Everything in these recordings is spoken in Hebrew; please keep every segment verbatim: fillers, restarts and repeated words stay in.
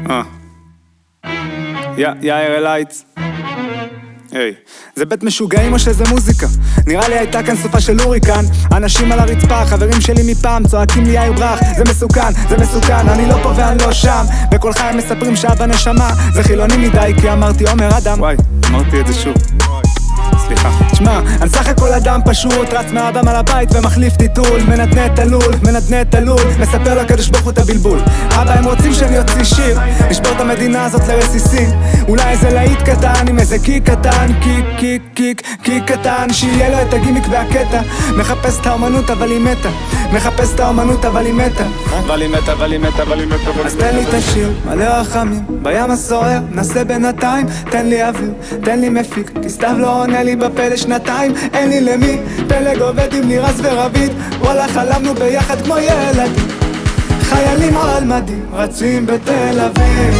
אה. יאיר אלייץ. היי, זה בית משוגעים או שזה מוזיקה? נראה לי הייתה כאן סופה של הוריקן. אנשים על הרצפה, חברים שלי מפעם צועקים לי יאיר ברח. זה מסוכן, זה מסוכן, אני לא פה ואני לא שם. וכל חיים מספרים שאבא נשמה. זה חילוני מדי כי אמרתי עומר אדם. וואי, אמרתי את זה שוב. סליחה. תשמע, אני סך הכל אדם פשוט, רץ מהאבם על הבית ומחליף טיטול, מנדנה את הלול, מנדנה את הלול, מספר לקדוש ברוך הוא את הבלבול. אבא, הם רוצים שאני אוציא שיר, נשבור את המדינה הזאת לרסיסים. אולי איזה להיט קטן עם איזה קיק קטן, קיק קיק קיק קיק קטן, שיהיה לו את הגימיק והקטע. מחפש את האומנות אבל היא מתה, מחפש את האומנות אבל היא מתה, אבל היא מתה, אבל היא מתה, אבל היא מתה. אז תן לי את השיר, מלא רחמים, בים הסוער, נסה בינתיים, תן לי אוויר, תן לי מפיק, כי סתיו לא עונה לי בפה לשנתיים, אין לי למי, פלג עובד עם לירז ורבית, וואלה חלמנו ביחד כמו ילדים, חיילים על מדים, רצים בתל אביב,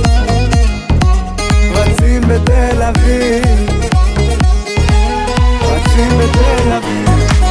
רצים בתל אביב, רצים בתל אביב.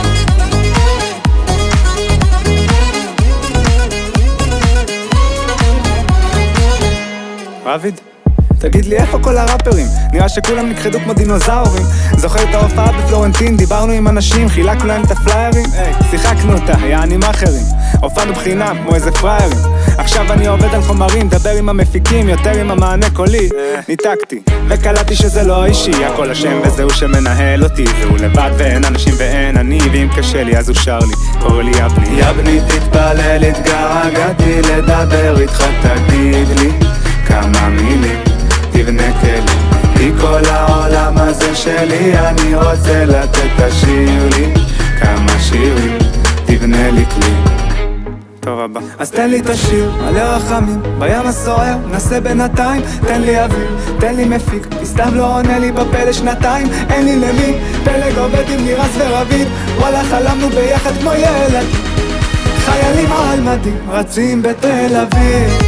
רביד, תגיד לי איפה כל הראפרים? נראה שכולם נכחדו כמו דינוזאורים. זוכר את ההופעה בפלורנטין, דיברנו עם אנשים, חילקנו להם את הפליירים, שיחקנו אותה, יעני מאחרים, הופענו בחינם כמו איזה פריירים. עכשיו אני עובד על חומרים, דבר עם המפיקים, יותר עם המענה קולי. ניתקתי, וקלטתי שזה לא אישי, הכל השם וזהו שמנהל אותי, והוא לבד ואין אנשים ואין אני, ואם קשה לי אז הוא שר לי, קורא לי יבני. יבני תתפלל, התגעגעתי לדבר איתך, תגיד לי כמה מילים, תבנה כלים, כי כל העולם הזה שלי, אני רוצה לתת תשאיר לי כמה שירים, תבנה לי כלי. טוב הבא. אז תן לי את השיר, מלא רחמים, בים הסוער, נסה בינתיים, תן לי אוויר, תן לי מפיק, כי סתיו לא עונה לי בפה לשנתיים, אין לי למי, פלג עובד עם לירז ורבית, וואלה חלמנו ביחד כמו ילד, חיילים על מדים, רצים בתל אביב,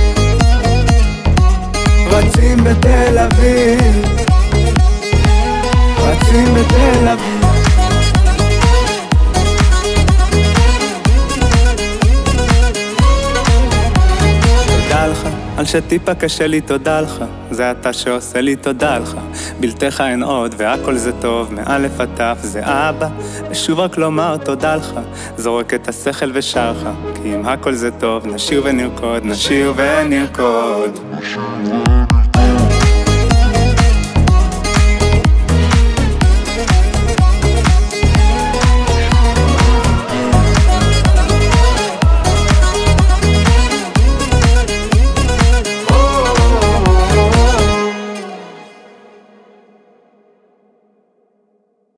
רצים בתל אביב, רצים בתל אביב. תודה לך, על שטיפה קשה לי תודה לך, זה אתה שעושה לי תודה לך, בלתך אין עוד והכל זה טוב, מאלף עד תף זה אבא, ושוב רק לומר תודה לך, זורק את השכל ושר לך, כי אם הכל זה טוב, נשיר ונרקוד, נשיר ונרקוד.